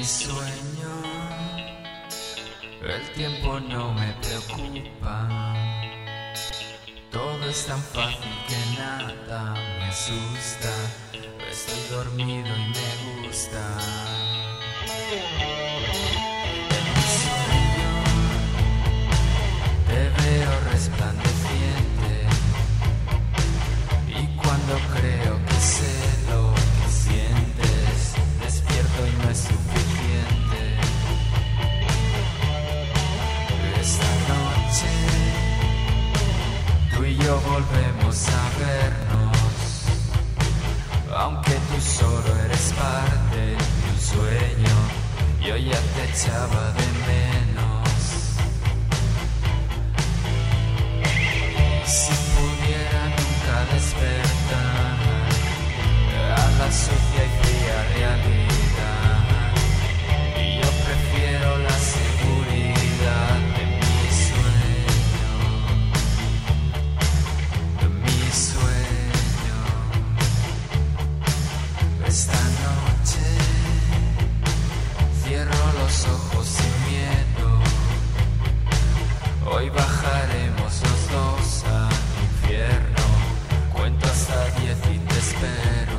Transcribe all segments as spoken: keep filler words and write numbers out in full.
mi sueño, el tiempo no me preocupa. Todo es tan fácil que nada me asusta. Estoy dormido y me gusta. En mi sueño te veo resplandeciente, y cuando creo que sé lo que sientes, despierto y no es suficiente. Esta noche tú y yo volvemos a vernos, aunque tú solo eres parte de un sueño, yo ya te echaba de menos. Si pudiera nunca despertar a la sucia y fría realidad, yo prefiero la seguridad de mi sueño, de mi sueño. Esta noche cierro los ojos sin miedo. Hoy bajaremos los dos al infierno. Cuento hasta diez y te espero.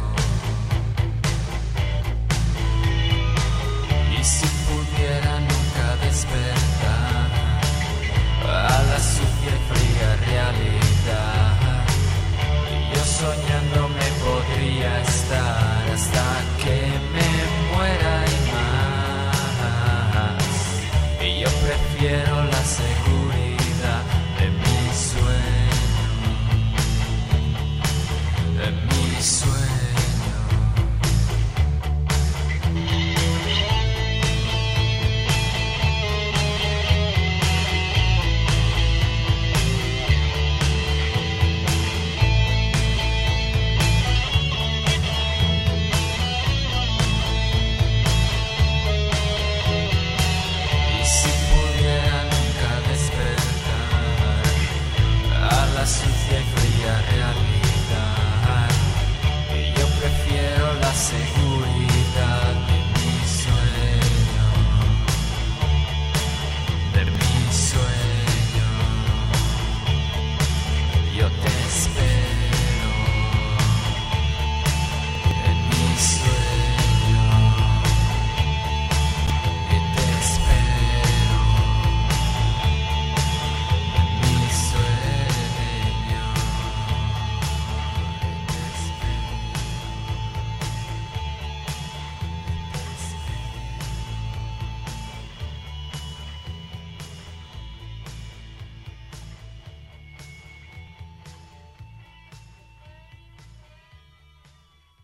Y si pudiera nunca despertar a la sucia y fría realidad, yo soñando me podría estar hasta que me muera y más. Y yo prefiero la seguridad de mi sueño, de mi sueño. Sucia y fría realidad, y yo prefiero la seguridad